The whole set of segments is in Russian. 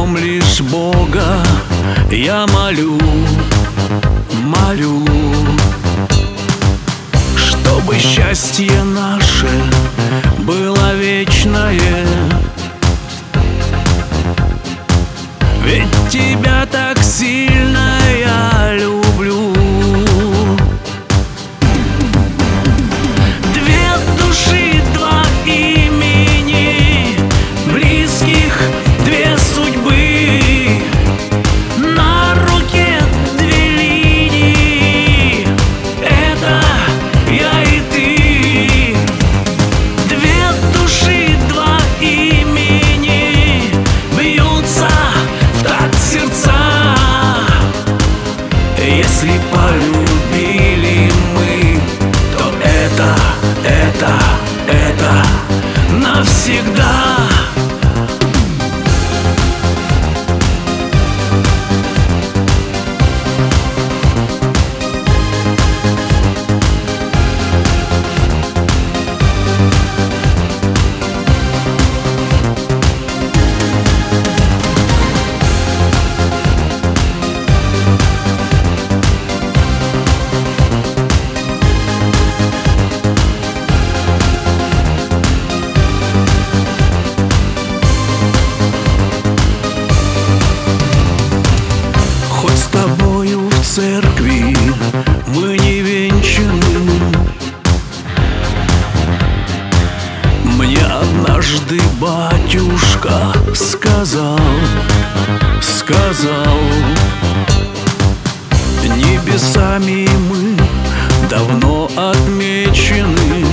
одном лишь Бога я молю, молю, чтобы счастье наше было вечное. Ведь тебя так сильно я люблю. Две души, два имени, близких две судьбы, на руке две линии, это я и ты. Две души, два имени, бьются в такт сердца. Если полюбили мы, то это навсегда. В церкви мы не венчаны. Мне однажды батюшка сказал, небесами мы давно отмечены.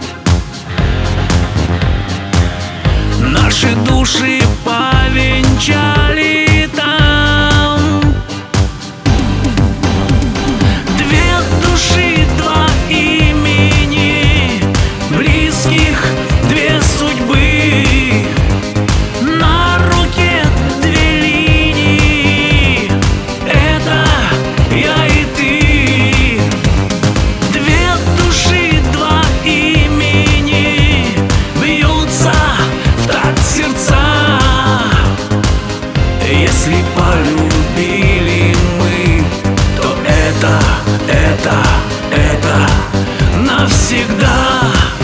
Наши души повенчали там. Две души, два имени, близких две судьбы, на руке две линии, это я и ты. Две души, два имени, бьются в такт сердца. Если полюбили мы, то это навсегда.